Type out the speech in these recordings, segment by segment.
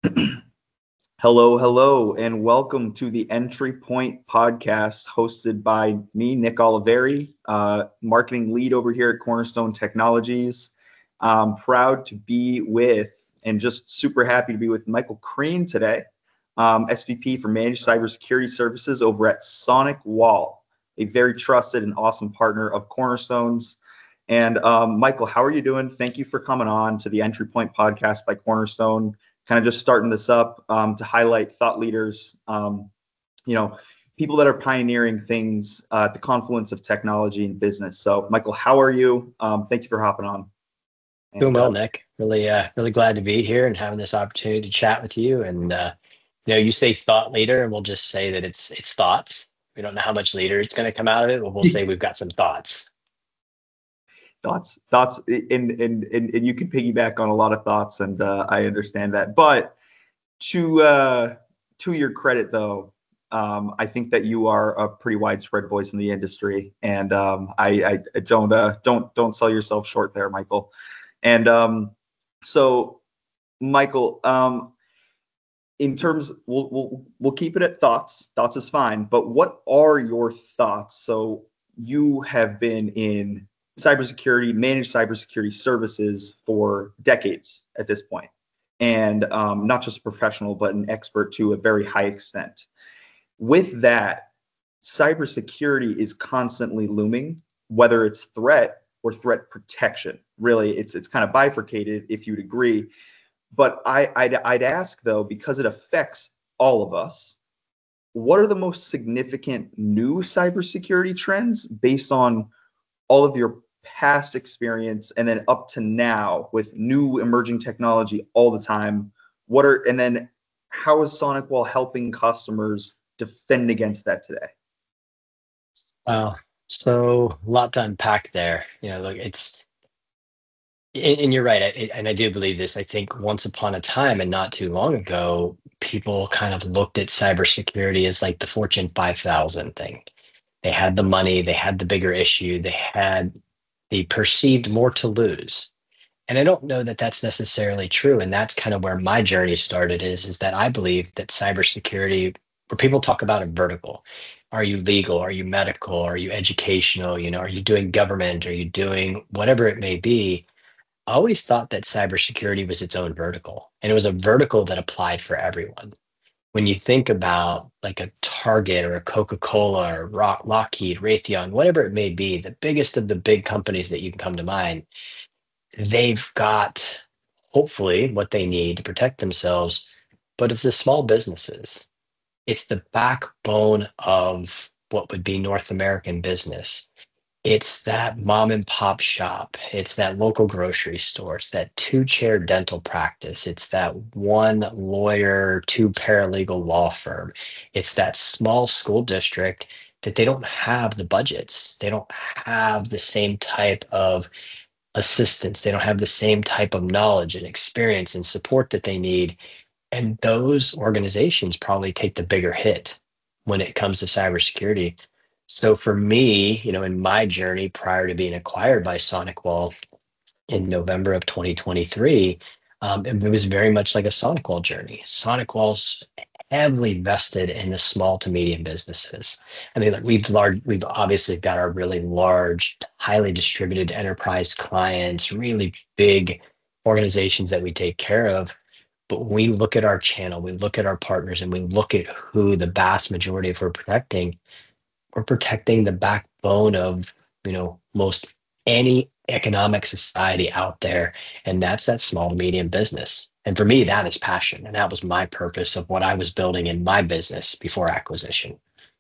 Hello, hello, and welcome to the Entry Point podcast hosted by me, Nick Oliveri, marketing lead over here at Cornerstone Technologies. I'm proud to be with and just super happy to be with Michael Crean today, SVP for Managed Cybersecurity Services over at Sonic Wall, a very trusted and awesome partner of Cornerstone's. And Michael, how are you doing? Thank you for coming on to the Entry Point podcast by Cornerstone. Kind of just starting this up to highlight thought leaders, people that are pioneering things at the confluence of technology and business. So, Michael, how are you? Thank you for hopping on. Doing And well, Nick. Really glad to be here and having this opportunity to chat with you. You say thought leader, and we'll just say that it's thoughts. We don't know how much leader it's going to come out of it, but we'll say we've got some thoughts. thoughts, and you can piggyback on a lot of thoughts, and I understand that. But to your credit, though, I think that you are a pretty widespread voice in the industry, and I don't sell yourself short there, Michael. And so, Michael, in terms, we'll keep it at thoughts. Thoughts is fine, but what are your thoughts? So you have been in cybersecurity, managed cybersecurity services for decades at this point, and not just a professional, but an expert to a very high extent. With that, cybersecurity is constantly looming, whether it's threat or threat protection. Really, it's kind of bifurcated, if you'd agree. But I'd ask, though, because it affects all of us, what are the most significant new cybersecurity trends based on all of your past experience and then up to now with new emerging technology all the time? And then how is Sonic Wall helping customers defend against that today? Wow. So a lot to unpack there. Look, and you're right. And I do believe this. I think once upon a time and not too long ago, people kind of looked at cybersecurity as like the Fortune 5,000 thing. They had the money, they had the bigger issue, they perceived more to lose. And I don't know that that's necessarily true. And that's kind of where my journey started is that I believe that cybersecurity, where people talk about a vertical, are you legal? Are you medical? Are you educational? Are you doing government? Are you doing whatever it may be? I always thought that cybersecurity was its own vertical, and it was a vertical that applied for everyone. When you think about like a Target or a Coca-Cola or Lockheed, Raytheon, whatever it may be, the biggest of the big companies that you can come to mind, they've got hopefully what they need to protect themselves, but it's the small businesses. It's the backbone of what would be North American business. It's that mom and pop shop. It's that local grocery store. It's that two-chair dental practice. It's that one lawyer, two paralegal law firm. It's that small school district that they don't have the budgets. They don't have the same type of assistance. They don't have the same type of knowledge and experience and support that they need. And those organizations probably take the bigger hit when it comes to cybersecurity. So for me, in my journey prior to being acquired by Sonic Wall in November of 2023, it was very much like a Sonic Wall journey. Sonic Wall's heavily vested in the small to medium businesses. I mean, like we've obviously got our really large, highly distributed enterprise clients, really big organizations that we take care of. But when we look at our channel, we look at our partners, and we look at who the vast majority of we're protecting the backbone of, most any economic society out there. And that's that small to medium business. And for me, that is passion. And that was my purpose of what I was building in my business before acquisition.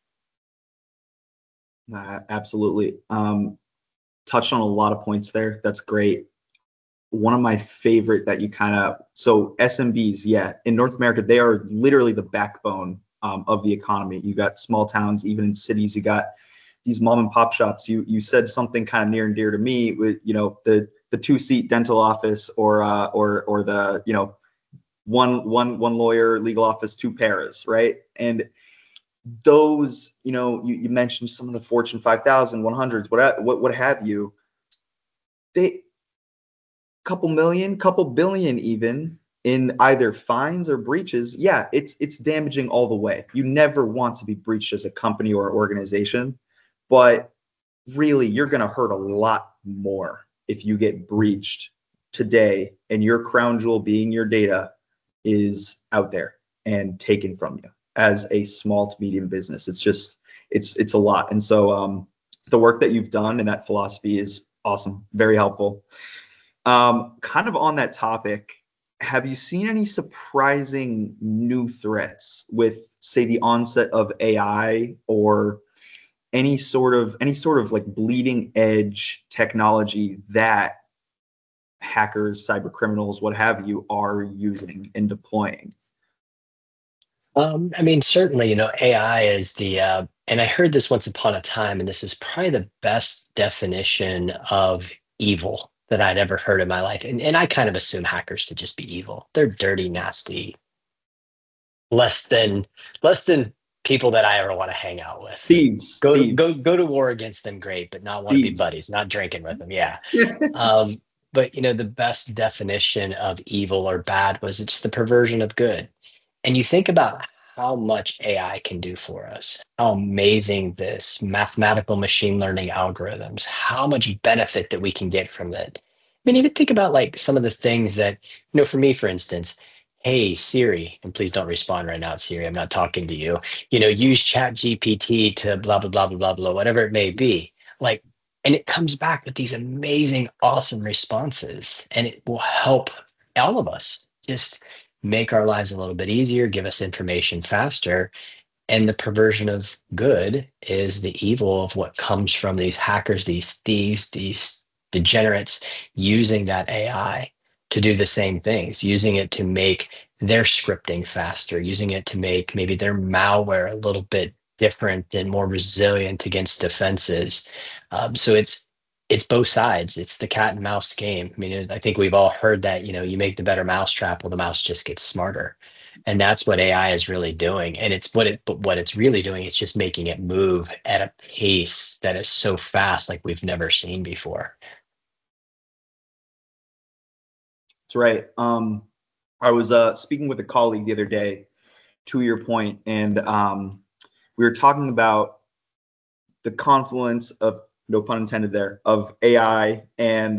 Absolutely. Touched on a lot of points there. That's great. One of my favorite that you so SMBs, yeah, in North America, they are literally the backbone of the economy. You got small towns, even in cities, you got these mom and pop shops. You said something kind of near and dear to me with, the 2-seat dental office or the, one lawyer, legal office, two paras, right? And those, you mentioned some of the Fortune 5,000, 100s, what have you. They couple million, couple billion even, in either fines or breaches, yeah, it's damaging all the way. You never want to be breached as a company or organization, but really you're going to hurt a lot more if you get breached today and your crown jewel being your data is out there and taken from you as a small to medium business. It's just it's a lot. And so the work that you've done and that philosophy is awesome, very helpful. Kind of on that topic, have you seen any surprising new threats with, say, the onset of AI or any sort of like bleeding edge technology that hackers, cyber criminals, what have you, are using and deploying? I mean, certainly, AI is and I heard this once upon a time, and this is probably the best definition of evil that I'd ever heard in my life. And I kind of assume hackers to just be evil. They're dirty, nasty, less than less than people that I ever want to hang out with. Thieves, thieves, Go to war against them, great, but not want to be thieves. buddies, not drinking with them. Yeah. But the best definition of evil or bad was it's the perversion of good. And you think about how much AI can do for us, how amazing this mathematical machine learning algorithms, how much benefit that we can get from it. I mean, even think about like some of the things that, for me, for instance, hey Siri, and please don't respond right now, Siri, I'm not talking to you. Use Chat GPT to blah blah blah blah blah blah, whatever it may be. Like, and it comes back with these amazing, awesome responses, and it will help all of us just make our lives a little bit easier, give us information faster. And the perversion of good is the evil of what comes from these hackers, these thieves, these degenerates using that AI to do the same things, using it to make their scripting faster, using it to make maybe their malware a little bit different and more resilient against defenses. So it's both sides. It's the cat and mouse game. I mean, I think we've all heard that, you make the better mousetrap, well, the mouse just gets smarter. And that's what AI is really doing. And but what it's really doing, it's just making it move at a pace that is so fast, like we've never seen before. That's right. I was speaking with a colleague the other day, to your point, and we were talking about the confluence of, no pun intended there, of AI and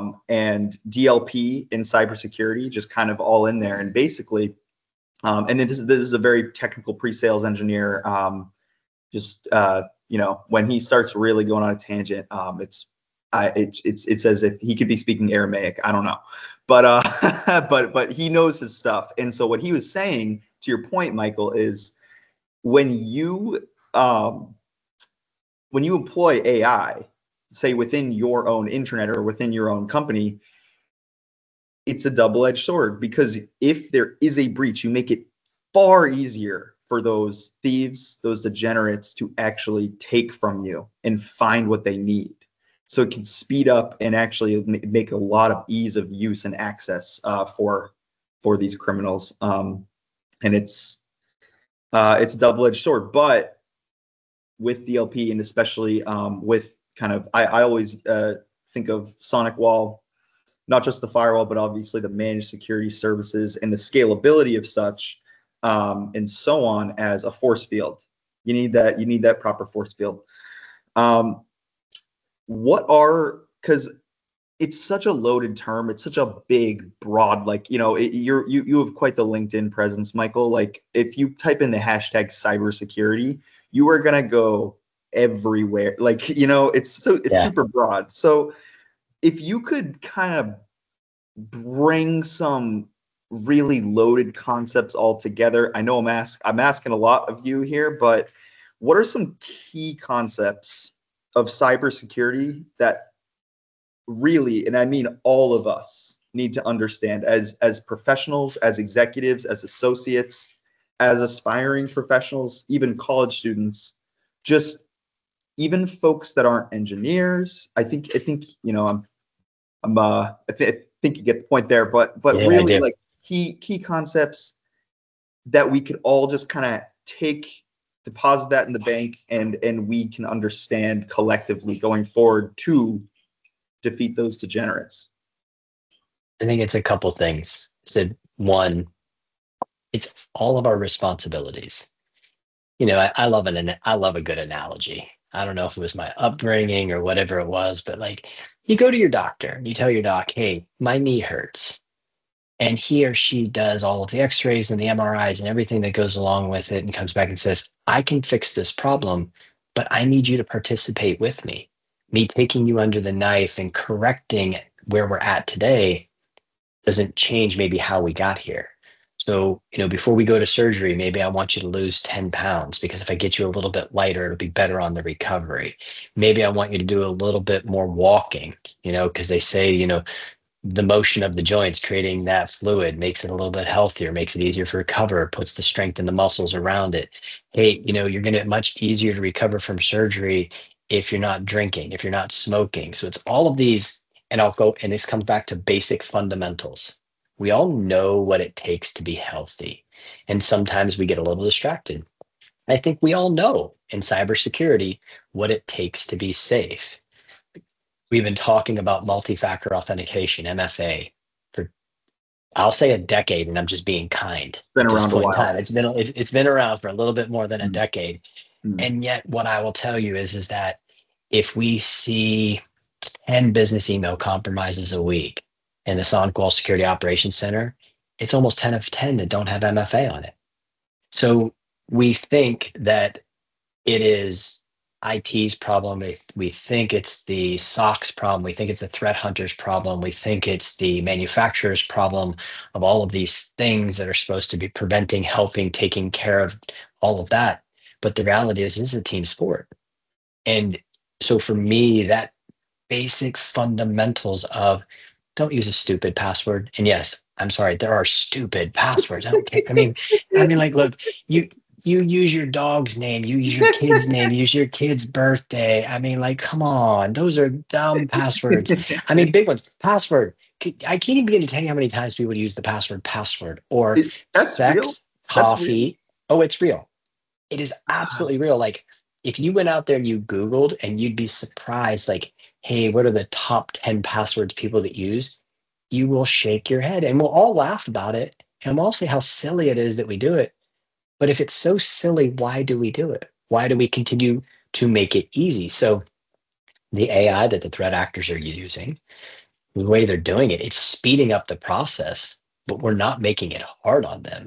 DLP in cybersecurity, just kind of all in there. And basically, and then this is a very technical pre-sales engineer. When he starts really going on a tangent, it's as if he could be speaking Aramaic. I don't know, but but he knows his stuff. And so what he was saying, to your point, Michael, is when you employ AI, say within your own intranet or within your own company, it's a double-edged sword, because if there is a breach, you make it far easier for those thieves, those degenerates, to actually take from you and find what they need. So it can speed up and actually make a lot of ease of use and access for these criminals. And it's a double-edged sword. But with DLP, and especially with kind of, I always think of SonicWall, not just the firewall, but obviously the managed security services and the scalability of such, and so on, as a force field. You need that proper force field. Because it's such a loaded term, it's such a big, broad, like, you have quite the LinkedIn presence, Michael. Like, if you type in the hashtag cybersecurity, you are gonna go everywhere. Like, it's super broad. So if you could kind of bring some really loaded concepts all together. I know I'm asking a lot of you here, but what are some key concepts of cybersecurity that really, and I mean all of us, need to understand as professionals, as executives, as associates, as aspiring professionals, even college students, just even folks that aren't engineers? I think I think you you get the point there, but Yeah, really, like, key concepts that we could all just kind of deposit that in the bank, and we can understand collectively going forward to defeat those degenerates. I think it's a couple things. said, one, it's all of our responsibilities. I love I love a good analogy. I don't know if it was my upbringing or whatever it was, but like you go to your doctor and you tell your doc, hey, my knee hurts. And he or she does all of the x-rays and the MRIs and everything that goes along with it and comes back and says, I can fix this problem, but I need you to participate with me. Me taking you under the knife and correcting where we're at today doesn't change maybe how we got here. So, before we go to surgery, maybe I want you to lose 10 pounds because if I get you a little bit lighter, it'll be better on the recovery. Maybe I want you to do a little bit more walking, because they say, the motion of the joints creating that fluid makes it a little bit healthier, makes it easier to recover, puts the strength in the muscles around it. Hey, you're going to much easier to recover from surgery if you're not drinking, if you're not smoking. So it's all of these, and I'll go, and this comes back to basic fundamentals. We all know what it takes to be healthy. And sometimes we get a little distracted. I think we all know in cybersecurity what it takes to be safe. We've been talking about multi-factor authentication, MFA, for I'll say a decade, and I'm just being kind It's been at this around a point in while. time. It's been around for a little bit more than a Mm, decade. mm. And yet what I will tell you is that if we see 10 business email compromises a week in the SoundQual Security Operations Center, it's almost 10 of 10 that don't have MFA on it. So we think that it is IT's problem. We think it's the SOC's problem. We think it's the threat hunter's problem. We think it's the manufacturer's problem of all of these things that are supposed to be preventing, helping, taking care of all of that. But the reality is, it's a team sport. And so for me, that basic fundamentals of don't use a stupid password. And yes, I'm sorry, there are stupid passwords. I don't care. I mean, like, look, you you use your dog's name, you use your kid's name, you use your kid's birthday. I mean, like, come on, those are dumb passwords. I mean, big ones. Password. I can't even begin to tell you how many times people use the password or That's real. sex, That's real. coffee. Oh, it's real. It is Wow. absolutely real. Like if you went out there and you Googled and you'd be surprised, like, hey, what are the top 10 passwords people that use? You will shake your head and we'll all laugh about it. And we'll all say how silly it is that we do it. But if it's so silly, why do we do it? Why do we continue to make it easy? So the AI that the threat actors are using, the way they're doing it, it's speeding up the process, but we're not making it hard on them.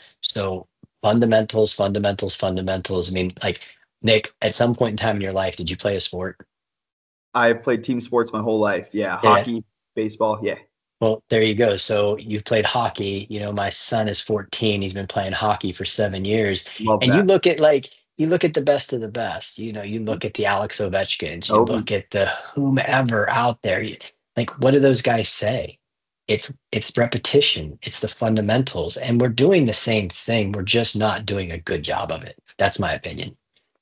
So fundamentals, fundamentals, fundamentals. I mean, like Nick, at some point in time in your life, did you play a sport? I've played team sports my whole life. Yeah, Yeah. hockey, baseball. Yeah, Well, there you go. So you've played hockey. My son is 14. He's been playing hockey for 7 years. love And you that. look at you look at the best of the best. You look at the Alex Ovechkins, you Obi. look at the whomever out there. Like, what do those guys say? It's repetition, it's the fundamentals, and we're doing the same thing. We're just not doing a good job of it. That's my opinion.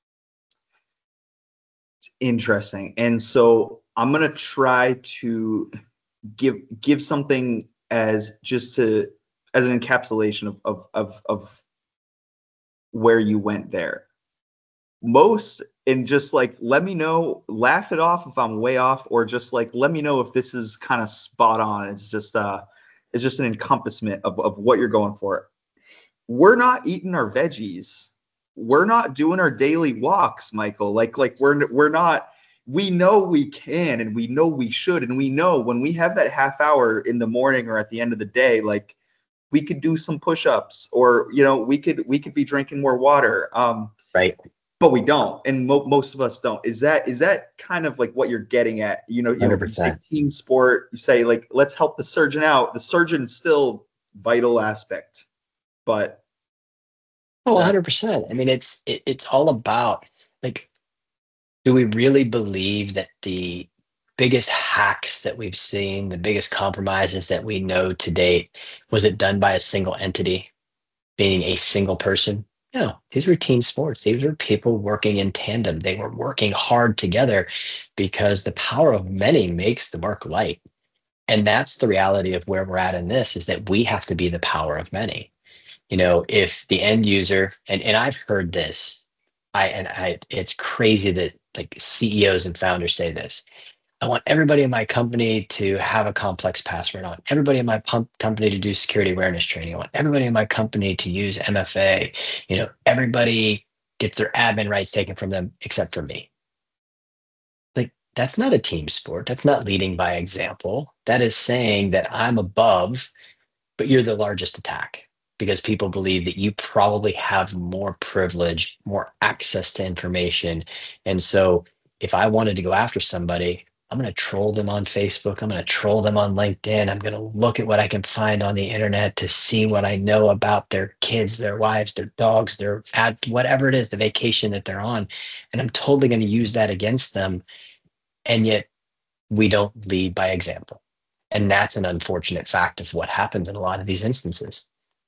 Interesting. And so I'm gonna try to give something as just to as an encapsulation of where you went there. Most and just like let me know, laugh it off if I'm way off, or just like let me know if this is kind of spot on. It's just an encompassment of what you're going for. We're not eating our veggies. We're not doing our daily walks, Michael. Like we're not. We know we can, and we know we should, and we know when we have that half hour in the morning or at the end of the day, like we could do some push-ups, or we could be drinking more water. Right. But we don't, and most of us don't. Is that kind of like what you're getting at? You say 100%. team sport. You say like let's help the surgeon out. The surgeon's still vital aspect, but Oh, is that 100%. I mean, it's all about, like, do we really believe that the biggest hacks that we've seen, the biggest compromises that we know to date, was it done by a single entity, being a single person? No, these were team sports. These were people working in tandem. They were working hard together because the power of many makes the work light. And that's the reality of where we're at in this, is that we have to be the power of many. If the end user, and I've heard this, it's crazy that like CEOs and founders say this. I want everybody in my company to have a complex password. I want everybody in my company to do security awareness training. I want everybody in my company to use MFA. Everybody gets their admin rights taken from them except for me. Like, that's not a team sport. That's not leading by example. That is saying that I'm above, but you're the largest attack because people believe that you probably have more privilege, more access to information. And so if I wanted to go after somebody, I'm going to troll them on Facebook. I'm going to troll them on LinkedIn. I'm going to look at what I can find on the internet to see what I know about their kids, their wives, their dogs, whatever it is, the vacation that they're on. And I'm totally going to use that against them. And yet we don't lead by example. And that's an unfortunate fact of what happens in a lot of these instances.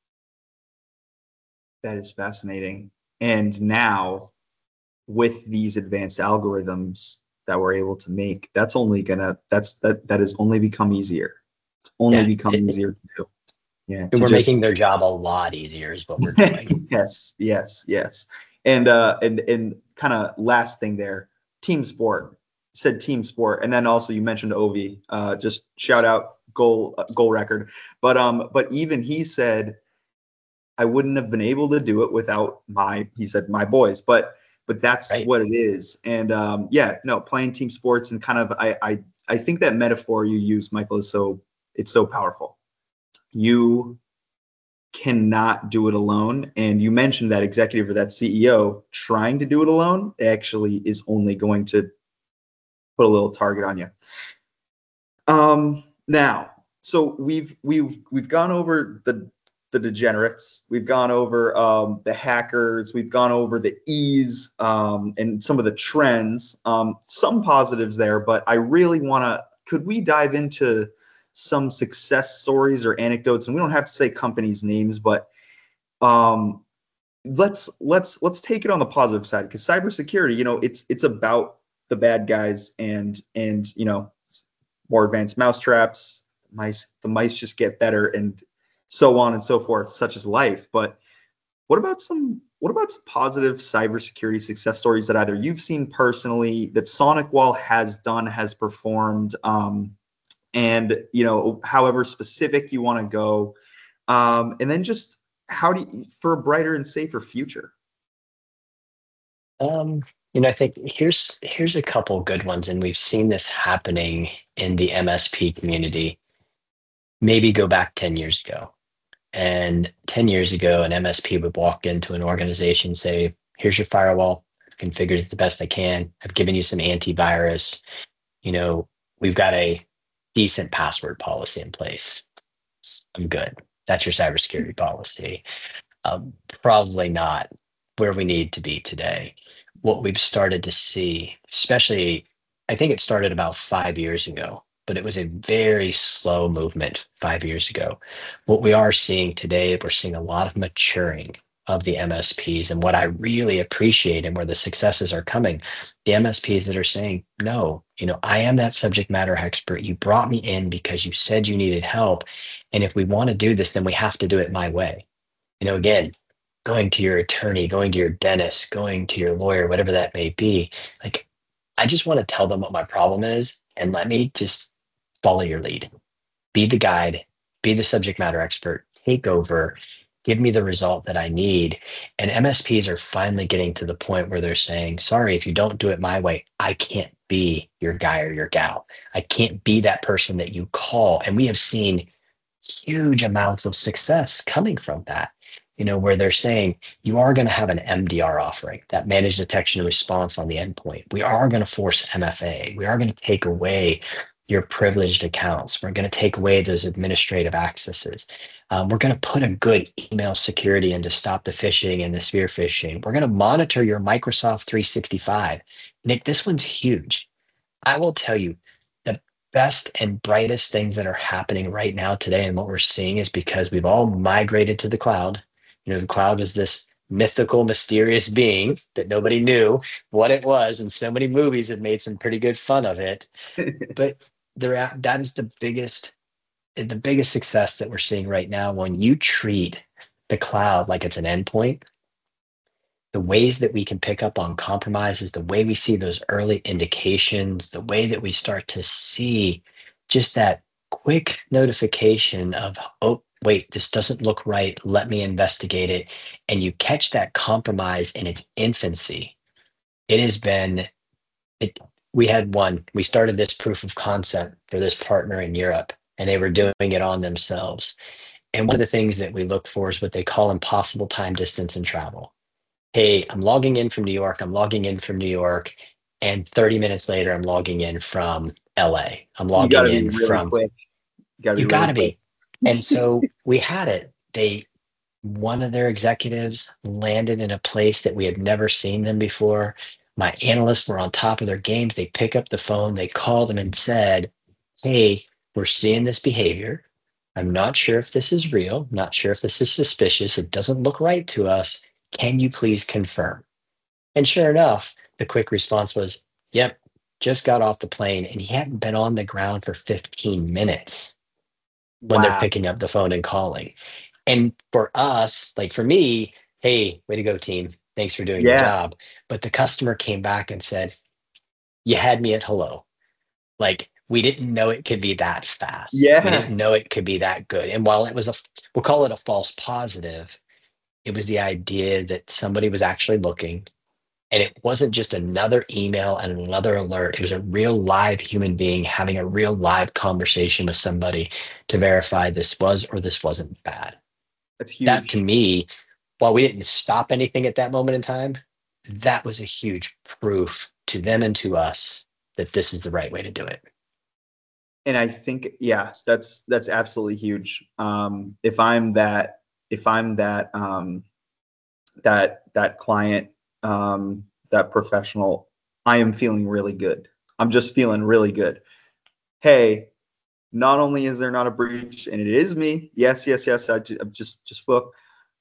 That is fascinating. And now with these advanced algorithms that we're able to make, that has only become easier. It's only Yeah, become easier to do. Yeah, to we're just making their job a lot easier is what we're doing. yes, yes, yes. And kind of last thing there, team sport. You said team sport, and then also you mentioned Ovi. Just shout out goal record. But even he said I wouldn't have been able to do it without he said my boys, but that's Right. what it is. And yeah, no, playing team sports and kind of I think that metaphor you use, Michael, it's so powerful. You cannot do it alone. And you mentioned that executive or that CEO trying to do it alone actually is only going to put a little target on you. Now, so we've gone over the degenerates, we've gone over the hackers, we've gone over the ease and some of the trends, some positives there, but I really want to. Could we dive into some success stories or anecdotes? And we don't have to say companies' names, but um, let's take it on the positive side because cybersecurity, it's about the bad guys and more advanced mousetraps. The mice just get better, and so on and so forth, such as life. But what about some positive cybersecurity success stories that either you've seen personally, that SonicWall has done, has performed, and however specific you want to go, and then just how do you, for a brighter and safer future? Um, I think here's a couple good ones, and we've seen this happening in the MSP community. Maybe go back 10 years ago. And 10 years ago, an MSP would walk into an organization, say, here's your firewall, I've configured it the best I can. I've given you some antivirus. You know, we've got a decent password policy in place. I'm good. That's your cybersecurity policy. Probably not where we need to be today. What we've started to see, especially, I think it started about 5 years ago, but it was a very slow movement 5 years ago. What we are seeing today, we're seeing a lot of maturing of the MSPs. And what I really appreciate and where the successes are coming, the MSPs that are saying, no, I am that subject matter expert. You brought me in because you said you needed help. And if we want to do this, then we have to do it my way. Again, going to your attorney, going to your dentist, going to your lawyer, whatever that may be, like, I just want to tell them what my problem is and let me just follow your lead. Be the guide, be the subject matter expert, take over, give me the result that I need. And MSPs are finally getting to the point where they're saying, sorry, if you don't do it my way, I can't be your guy or your gal. I can't be that person that you call. And we have seen huge amounts of success coming from that, where they're saying you are going to have an MDR offering, that managed detection and response on the endpoint. We are going to force MFA. We are going to take away your privileged accounts. We're going to take away those administrative accesses. We're going to put a good email security in to stop the phishing and the spear phishing. We're going to monitor your Microsoft 365. Nick, this one's huge. I will tell you, the best and brightest things that are happening right now today and what we're seeing is because we've all migrated to the cloud. The cloud is this mythical, mysterious being that nobody knew what it was, and so many movies have made some pretty good fun of it. But that is the biggest success that we're seeing right now. When you treat the cloud like it's an endpoint, the ways that we can pick up on compromises, the way we see those early indications, the way that we start to see just that quick notification of, oh, wait, this doesn't look right. Let me investigate it. And you catch that compromise in its infancy. It has been, it, we started this proof of concept for this partner in Europe, and they were doing it on themselves. And one of the things that we look for is what they call impossible time distance in travel. Hey, I'm logging in from New York. I'm logging in from New York. And 30 minutes later, I'm logging in from LA. I'm You got logging to be in really from, quick. You got to be you really gotta quick. be. And so we had it. One of their executives landed in a place that we had never seen them before. My analysts were on top of their games. They pick up the phone, they called them and said, hey, we're seeing this behavior. I'm not sure if this is real, not sure if this is suspicious. It doesn't look right to us. Can you please confirm? And sure enough, the quick response was, yep, just got off the plane and he hadn't been on the ground for 15 minutes when they're Wow. picking up the phone and calling. And for us, like for me, hey, way to go, team. Thanks for doing your Yeah. job. But the customer came back and said, you had me at hello. Like we didn't know it could be that fast. We Yeah. didn't know it could be that good. And while it was we'll call it a false positive, it was the idea that somebody was actually looking. And it wasn't just another email and another alert. It was a real live human being having a real live conversation with somebody to verify this was or this wasn't bad. That's That to huge. me, while we didn't stop anything at that moment in time, that was a huge proof to them and to us that this is the right way to do it. And I think, yeah, that's absolutely huge. If I'm that client, that professional, I am feeling really good. I'm just feeling really good. Hey, not only is there not a breach, and it is me. Yes, yes, yes. I'm just look,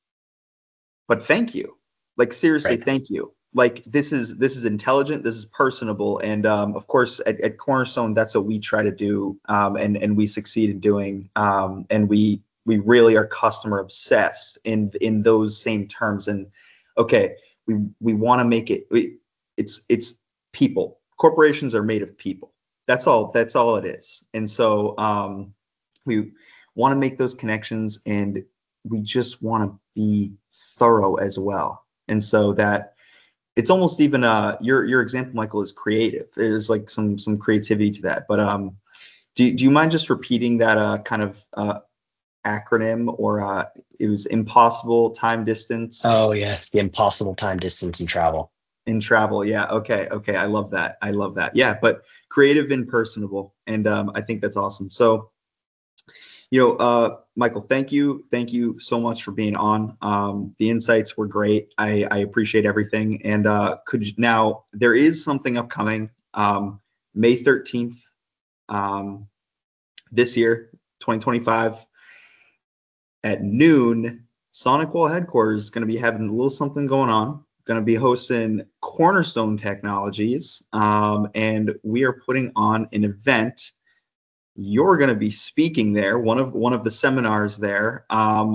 but thank you. Like seriously, Right. thank you. Like this is intelligent. This is personable, and of course at Cornerstone, that's what we try to do, and we succeed in doing. And we really are customer obsessed in those same terms. And okay, we want to make it. It's people. Corporations are made of people. That's all. That's all it is. And so we want to make those connections, and we just want to be thorough as well. And so that it's almost even your example, Michael, is creative. There's like some creativity to that. But do you mind just repeating that kind of acronym, or it was impossible time Oh distance yeah, the impossible time distance and travel. in travel? Yeah. Okay. Okay. I love that. I love that. Yeah. But creative and personable, and I think that's awesome. So Michael, thank you so much for being on. The insights were great. I appreciate everything. And now there is something upcoming, May 13th, um, this year, 2025, at noon. Sonic Wall headquarters is going to be having a little something going on. Going to be hosting Cornerstone Technologies, and we are putting on an event. You're going to be speaking there, one of the seminars there.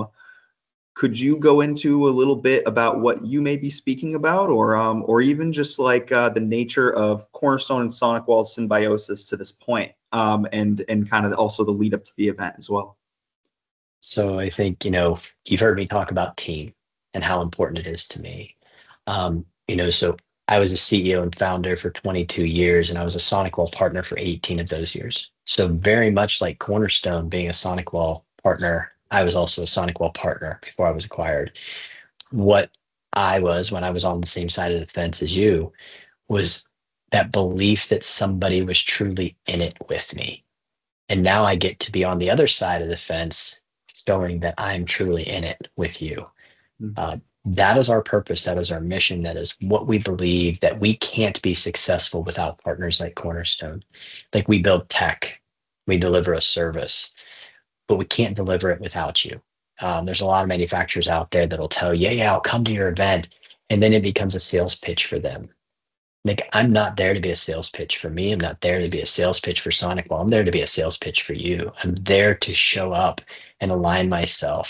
Could you go into a little bit about what you may be speaking about, or even just like the nature of Cornerstone and Sonic Wall symbiosis to this point, and kind of also the lead up to the event as well? So I think, you've heard me talk about team and how important it is to me. So I was a CEO and founder for 22 years, and I was a SonicWall partner for 18 of those years. So very much like Cornerstone being a SonicWall partner, I was also a SonicWall partner before I was acquired. What I was when I was on the same side of the fence as you was that belief that somebody was truly in it with me. And now I get to be on the other side of the fence, showing that I'm truly in it with you. Mhm. Uh, that is our purpose. That is our mission. That is what we believe, that we can't be successful without partners like Cornerstone. Like we build tech, we deliver a service, but we can't deliver it without you. There's a lot of manufacturers out there that'll tell you, yeah, I'll come to your event. And then it becomes a sales pitch for them. Like I'm not there to be a sales pitch for me. I'm not there to be a sales pitch for Sonic. Well, I'm there to be a sales pitch for you. I'm there to show up and align myself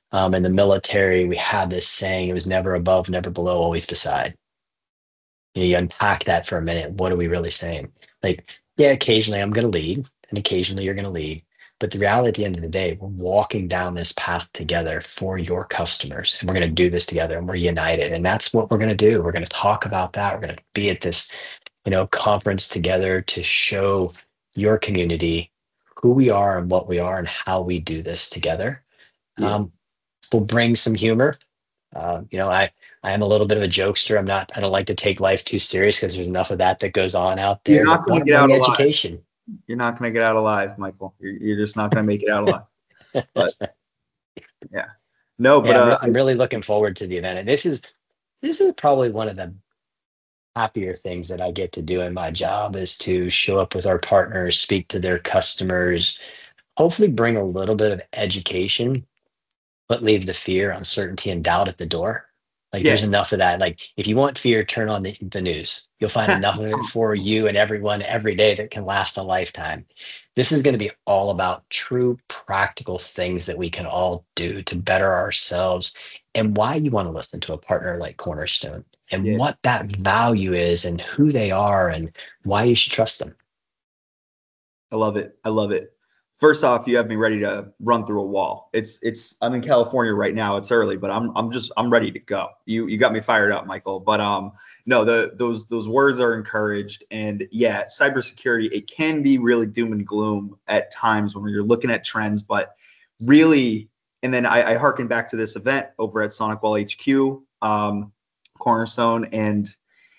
In the military, we had this saying, it was never above, never below, always beside. You unpack that for a minute. What are we really saying? Like, yeah, occasionally I'm going to lead and occasionally you're going to lead. But the reality at the end of the day, we're walking down this path together for your customers and we're going to do this together and we're united. And that's what we're going to do. We're going to talk about that. We're going to be at this, conference together to show your community who we are and what we are and how we do this together. Yeah. We'll bring some humor. I am a little bit of a jokester. I don't like to take life too serious because there's enough of that goes on out You're there, not but going want to to get out bring alive. education. You're not going to get out alive, Michael. You're just not going to make it out alive. But yeah, no, but Yeah, I'm really looking forward to the event. And this is probably one of the happier things that I get to do in my job is to show up with our partners, speak to their customers, hopefully bring a little bit of education but leave the fear, uncertainty, and doubt at the door. Like there's yeah, enough of that. Like if you want fear, turn on the news. You'll find enough of it for you and everyone every day that can last a lifetime. This is going to be all about true practical things that we can all do to better ourselves and why you want to listen to a partner like Cornerstone and yeah. what that value is and who they are and why you should trust them. I love it. I love it. First off, you have me ready to run through a wall. I'm in California right now. It's early, but I'm ready to go. You got me fired up, Michael. But no, those words are encouraged. And yeah, cybersecurity, it can be really doom and gloom at times when you're looking at trends, but really, and then I harken back to this event over at SonicWall HQ, Cornerstone, and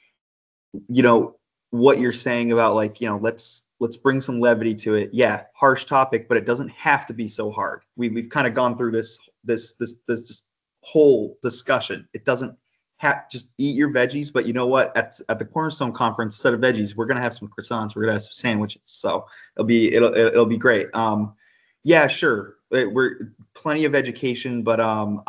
what you're saying about like, let's bring some levity to it. Yeah, harsh topic, but it doesn't have to be so hard. We've kind of gone through this whole discussion. It doesn't have, just eat your veggies, but you know what? At the Cornerstone conference, instead of veggies, we're gonna have some croissants, we're gonna have some sandwiches. So it'll be great. Yeah, sure. We're plenty of education, but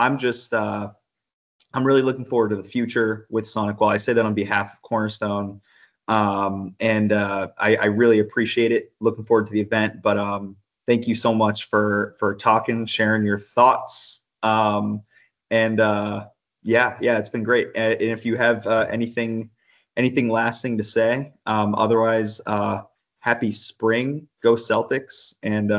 I'm really looking forward to the future with SonicWall. I say that on behalf of Cornerstone. And I really appreciate it. Looking forward to the event. But thank you so much for talking, sharing your thoughts. And yeah, it's been great. And if you have anything lasting to say, otherwise, happy spring. Go Celtics. And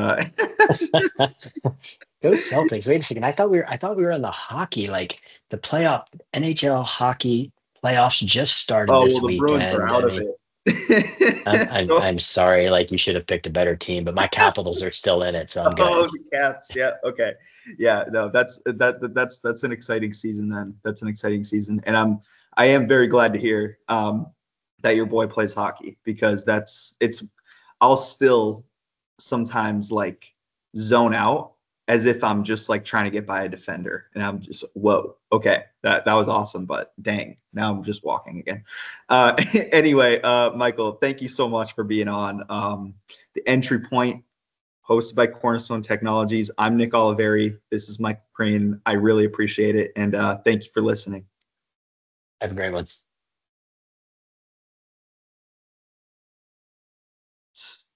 Go Celtics. Wait a second. I thought we were on the hockey, like the playoff NHL hockey playoffs just started oh this well, the Bruins are weekend. I out of mean, I'm it. I'm So I'm sorry, like you should have picked a better team, but my Capitals are still in it, so I'm oh, good. the Caps. Yeah. Okay. Yeah. No, that's an exciting season. Then that's an exciting season, and I am very glad to hear that your boy plays hockey because it's. I'll still sometimes like zone out as if I'm just like trying to get by a defender, and I'm just whoa. Okay, that was awesome, but dang, now I'm just walking again. Anyway, Michael, thank you so much for being on the Entry Point hosted by Cornerstone Technologies. I'm Nick Oliveri. This is Michael Crane. I really appreciate it. And thank you for listening. Have a great one.